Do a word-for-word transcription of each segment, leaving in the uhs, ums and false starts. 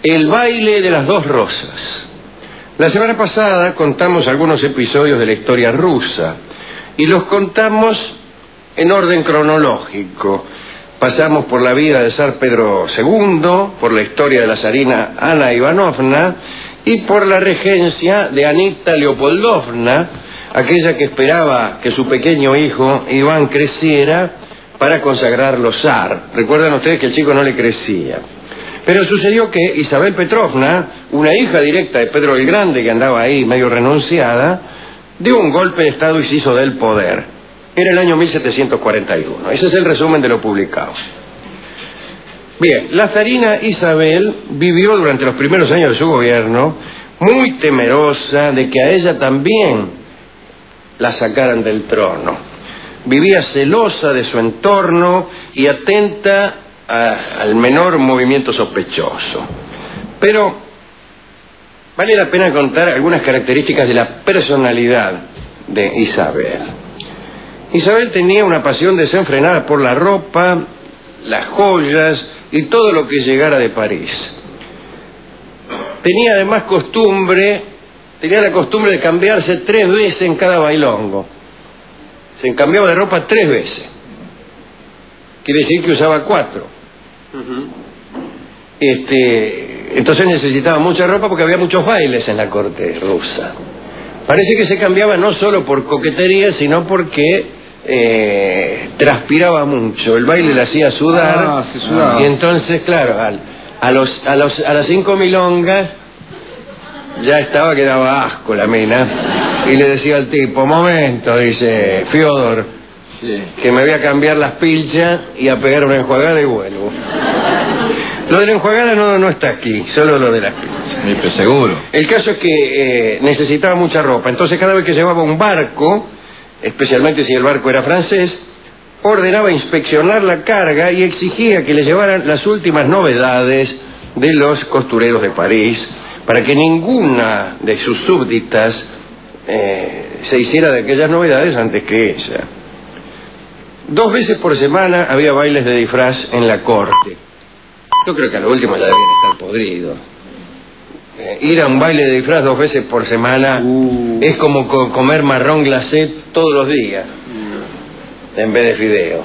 El baile de las dos rosas. La semana pasada contamos algunos episodios de la historia rusa y los contamos en orden cronológico. Pasamos por la vida del zar Pedro segundo, por la historia de la zarina Ana Ivanovna y por la regencia de Anita Leopoldovna, aquella que esperaba que su pequeño hijo Iván creciera para consagrarlo zar. Recuerdan ustedes que el chico no le crecía. Pero sucedió que Isabel Petrovna, una hija directa de Pedro el Grande, que andaba ahí medio renunciada, dio un golpe de estado y se hizo del poder. Era el año mil setecientos cuarenta y uno. Ese es el resumen de lo publicado. Bien, la zarina Isabel vivió durante los primeros años de su gobierno muy temerosa de que a ella también la sacaran del trono. Vivía celosa de su entorno y atenta A, al menor movimiento sospechoso. Pero vale la pena contar algunas características de la personalidad de Isabel. Isabel tenía una pasión desenfrenada por la ropa, las joyas y todo lo que llegara de París. Tenía además costumbre, tenía la costumbre de cambiarse tres veces en cada bailongo. Se cambiaba de ropa tres veces. Quiere decir que usaba cuatro. Uh-huh. Este, entonces necesitaba mucha ropa porque había muchos bailes en la corte rusa. Parece que se cambiaba no solo por coquetería, sino porque eh, transpiraba mucho. El baile le hacía sudar. Ah, se sudaba. Y entonces, claro, al, a, los, a, los, a las cinco milongas ya estaba que daba asco la mina. Y le decía al tipo, momento, dice Fiodor, sí, que me voy a cambiar las pilchas y a pegar una enjuagada y vuelvo. Lo de la enjuagada no, no está aquí, solo lo de las pilchas. Sí, pero seguro. El caso es que eh, necesitaba mucha ropa. Entonces cada vez que llevaba un barco, especialmente si el barco era francés, ordenaba inspeccionar la carga y exigía que le llevaran las últimas novedades de los costureros de París, para que ninguna de sus súbditas eh, se hiciera de aquellas novedades antes que ella. Dos veces por semana había bailes de disfraz en la corte. Yo creo que a lo último ya debían estar podridos. Eh, ir a un baile de disfraz dos veces por semana uh. es como co comer marrón glacé todos los días, uh. en vez de fideo.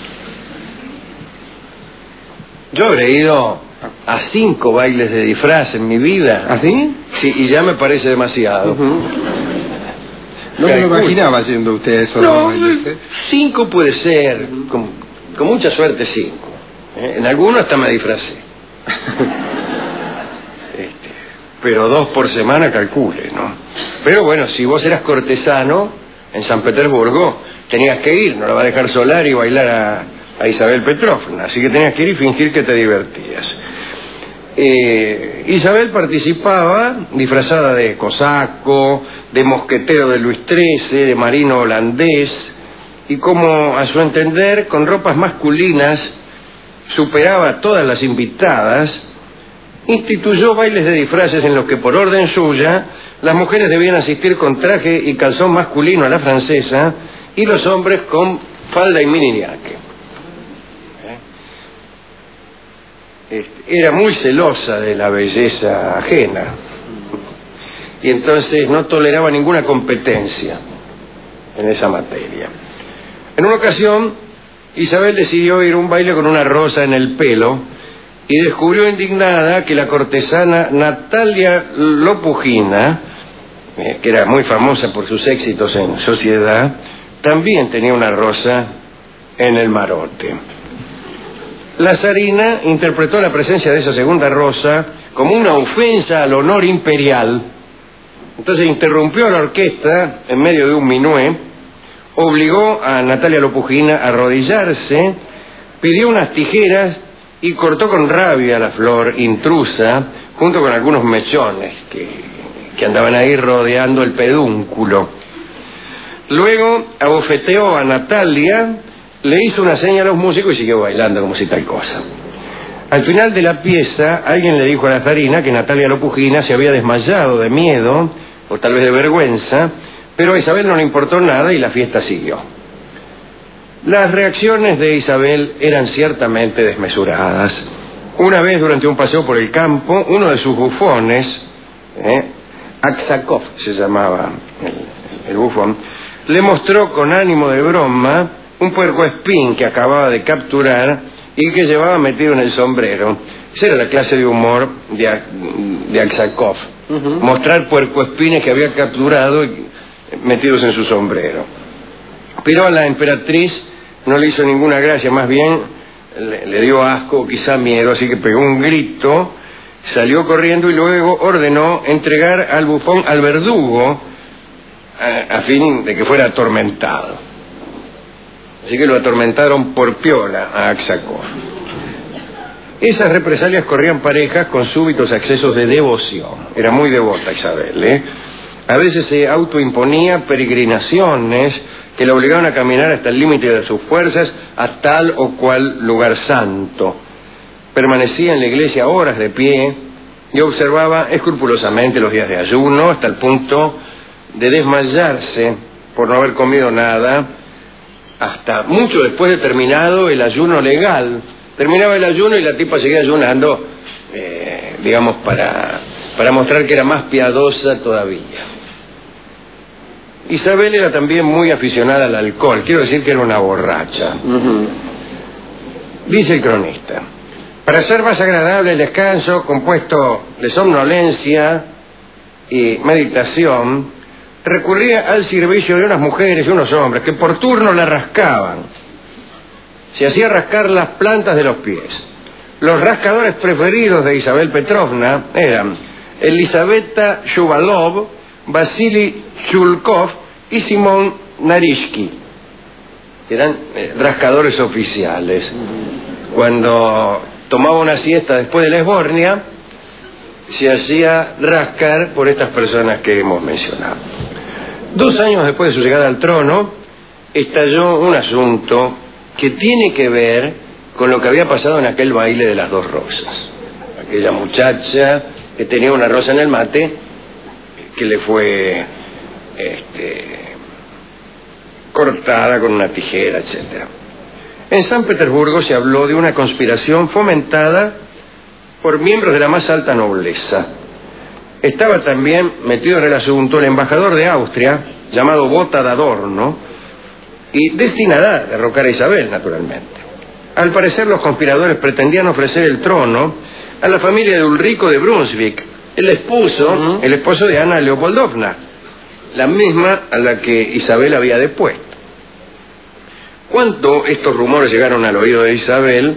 Yo habré ido a cinco bailes de disfraz en mi vida. ¿Ah, sí? Sí, y ya me parece demasiado. Uh-huh. No me lo imaginaba haciendo usted eso. No, ¿eh? Cinco puede ser, con, con mucha suerte cinco. ¿Eh? En algunos hasta me disfracé. este, pero dos por semana calcule, ¿no? Pero bueno, si vos eras cortesano en San Petersburgo, tenías que ir, no la va a dejar solar y bailar a, a Isabel Petrovna, así que tenías que ir y fingir que te divertías. Eh, Isabel participaba disfrazada de cosaco, de mosquetero de Luis trece, de marino holandés, y como a su entender con ropas masculinas superaba a todas las invitadas, instituyó bailes de disfraces en los que por orden suya las mujeres debían asistir con traje y calzón masculino a la francesa y los hombres con falda y miniñaque. Era muy celosa de la belleza ajena y entonces no toleraba ninguna competencia en esa materia. En una ocasión, Isabel decidió ir a un baile con una rosa en el pelo y descubrió indignada que la cortesana Natalia Lopujina, eh, que era muy famosa por sus éxitos en sociedad, también tenía una rosa en el marote. La zarina interpretó la presencia de esa segunda rosa como una ofensa al honor imperial. Entonces interrumpió la orquesta en medio de un minué, obligó a Natalia Lopujina a arrodillarse, pidió unas tijeras y cortó con rabia la flor intrusa junto con algunos mechones que, que andaban ahí rodeando el pedúnculo. Luego abofeteó a Natalia, le hizo una seña a los músicos y siguió bailando como si tal cosa. Al final de la pieza, alguien le dijo a la zarina que Natalia Lopujina se había desmayado de miedo, o tal vez de vergüenza, pero a Isabel no le importó nada y la fiesta siguió. Las reacciones de Isabel eran ciertamente desmesuradas. Una vez, durante un paseo por el campo, uno de sus bufones, eh, Aksakov se llamaba el, el bufón, le mostró con ánimo de broma un puercoespín que acababa de capturar y que llevaba metido en el sombrero. Esa era la clase de humor de, de Aksakov. Uh-huh. Mostrar puercoespines que había capturado y metidos en su sombrero. Pero a la emperatriz no le hizo ninguna gracia, más bien le, le dio asco, quizá miedo, así que pegó un grito, salió corriendo y luego ordenó entregar al bufón al verdugo a, a fin de que fuera atormentado. Así que lo atormentaron por piola a Aksakov. Esas represalias corrían parejas con súbitos accesos de devoción. Era muy devota Isabel, ¿eh? A veces se autoimponía peregrinaciones que la obligaban a caminar hasta el límite de sus fuerzas a tal o cual lugar santo. Permanecía en la iglesia horas de pie y observaba escrupulosamente los días de ayuno hasta el punto de desmayarse por no haber comido nada hasta mucho después de terminado el ayuno legal. Terminaba el ayuno y la tipa seguía ayunando, eh, digamos, para, para mostrar que era más piadosa todavía. Isabel era también muy aficionada al alcohol, quiero decir que era una borracha. Uh-huh. Dice el cronista: para hacer más agradable el descanso, compuesto de somnolencia y meditación, recurría al servicio de unas mujeres y unos hombres que por turno la rascaban. Se hacía rascar las plantas de los pies. Los rascadores preferidos de Isabel Petrovna eran Elisaveta Shuvalov, Vasily Shulkov y Simón Narishki. Eran eh, rascadores oficiales. Cuando tomaba una siesta después de la esbornia, se hacía rascar por estas personas que hemos mencionado. Dos años después de su llegada al trono, estalló un asunto que tiene que ver con lo que había pasado en aquel baile de las dos rosas. Aquella muchacha que tenía una rosa en el mate, que le fue este, cortada con una tijera, etcétera. En San Petersburgo se habló de una conspiración fomentada por miembros de la más alta nobleza. Estaba también metido en el asunto el embajador de Austria, llamado Bota de Adorno, y destinada a derrocar a Isabel, naturalmente. Al parecer, los conspiradores pretendían ofrecer el trono a la familia de Ulrico de Brunswick, el esposo, uh-huh. el esposo de Ana Leopoldovna, la misma a la que Isabel había depuesto. Cuando estos rumores llegaron al oído de Isabel,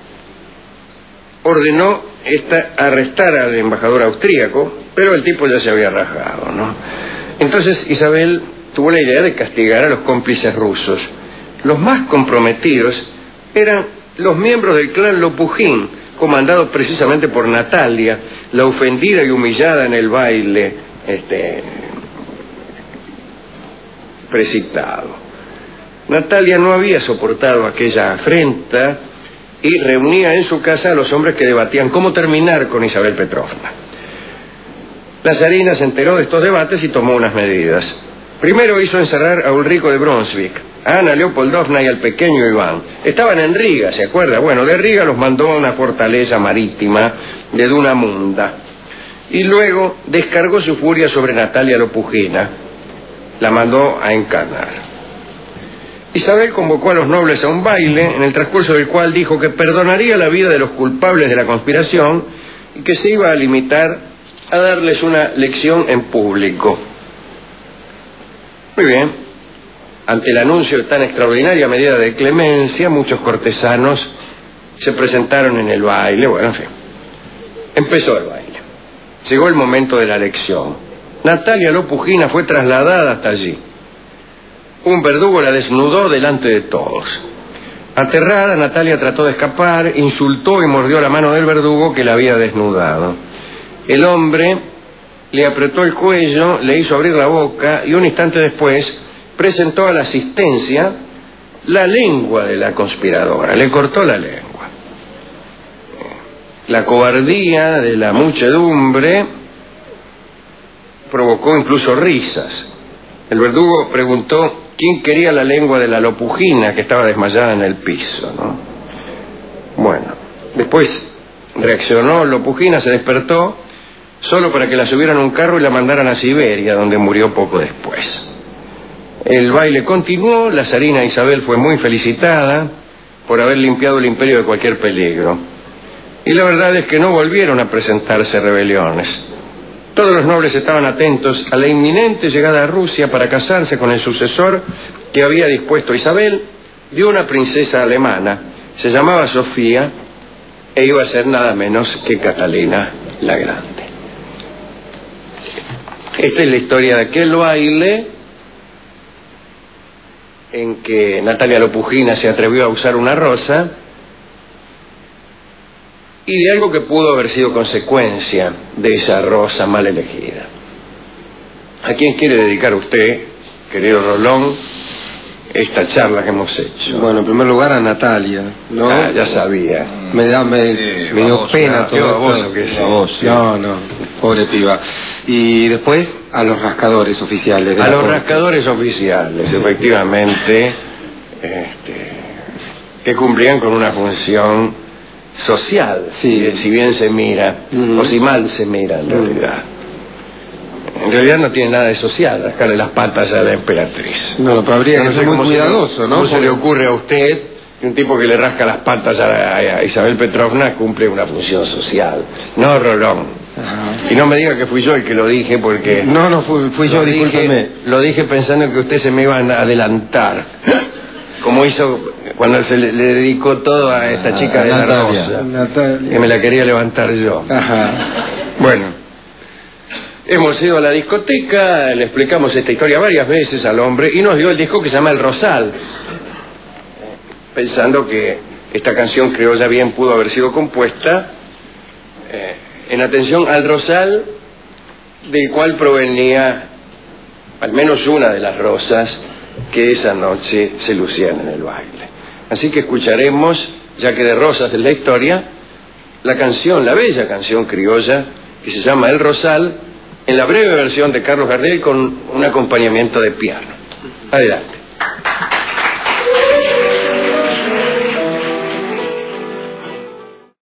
ordenó esta arrestar al embajador austríaco, pero el tipo ya se había rajado, ¿no? Entonces Isabel tuvo la idea de castigar a los cómplices rusos. Los más comprometidos eran los miembros del clan Lopujin, comandados precisamente por Natalia, la ofendida y humillada en el baile este, precitado. Natalia no había soportado aquella afrenta y reunía en su casa a los hombres que debatían cómo terminar con Isabel Petrovna. La zarina se enteró de estos debates y tomó unas medidas. Primero hizo encerrar a Ulrico de Brunswick, a Ana Leopoldovna y al pequeño Iván. Estaban en Riga, ¿se acuerda? Bueno, de Riga los mandó a una fortaleza marítima de Dunamunda. Y luego descargó su furia sobre Natalia Lopujina. La mandó a encarnar. Isabel convocó a los nobles a un baile, en el transcurso del cual dijo que perdonaría la vida de los culpables de la conspiración y que se iba a limitar a darles una lección en público. Muy bien. Ante el anuncio de tan extraordinaria medida de clemencia, muchos cortesanos se presentaron en el baile. Bueno, en fin. Empezó el baile. Llegó el momento de la lección. Natalia Lopujina fue trasladada hasta allí. Un verdugo la desnudó delante de todos. Aterrada, Natalia trató de escapar, insultó y mordió la mano del verdugo que la había desnudado. El hombre le apretó el cuello, le hizo abrir la boca y un instante después presentó a la asistencia la lengua de la conspiradora, le cortó la lengua. La cobardía de la muchedumbre provocó incluso risas. El verdugo preguntó quién quería la lengua de la Lopujina, que estaba desmayada en el piso, ¿no? Bueno, después reaccionó Lopujina, se despertó, solo para que la subieran a un carro y la mandaran a Siberia, donde murió poco después. El baile continuó, la zarina Isabel fue muy felicitada por haber limpiado el imperio de cualquier peligro. Y la verdad es que no volvieron a presentarse rebeliones. Todos los nobles estaban atentos a la inminente llegada a Rusia para casarse con el sucesor que había dispuesto Isabel de una princesa alemana. Se llamaba Sofía e iba a ser nada menos que Catalina la Grande. Esta es la historia de aquel baile en que Natalia Lopujina se atrevió a usar una rosa y de algo que pudo haber sido consecuencia de esa rosa mal elegida. ¿A quién quiere dedicar usted, querido Rolón, esta charla que hemos hecho? Bueno, en primer lugar a Natalia, ¿no? Ah, ya sabía. Me da me, sí, me dio pena todo baboso que es. No, no, pobre piba. Y después a los rascadores oficiales. A los corte. rascadores oficiales, efectivamente, este, que cumplían con una función social, sí. si, si bien se mira, uh-huh. o si mal se mira en uh-huh. realidad. En realidad no tiene nada de social, rascarle las patas a la emperatriz. No, pero habría no, que ser muy cuidadoso, ¿no? ¿Cómo se le ocurre a usted que un tipo que le rasca las patas a, a Isabel Petrovna cumple una función social? No, Rolón. Ajá. Y no me diga que fui yo el que lo dije, porque... No, no, fui, fui yo, discúlpeme. Lo dije pensando que usted se me iba a adelantar, como hizo cuando se le, le dedicó todo a esta ah, chica de Natalia, la rosa, Natalia. Que me la quería levantar yo. Ajá. Bueno, hemos ido a la discoteca, le explicamos esta historia varias veces al hombre y nos dio el disco que se llama El Rosal, pensando que esta canción criolla bien pudo haber sido compuesta eh, en atención al rosal del cual provenía al menos una de las rosas que esa noche se lucían en el baile. Así que escucharemos, ya que de rosas es la historia, la canción, la bella canción criolla que se llama El Rosal, en la breve versión de Carlos Gardel con un acompañamiento de piano. Adelante.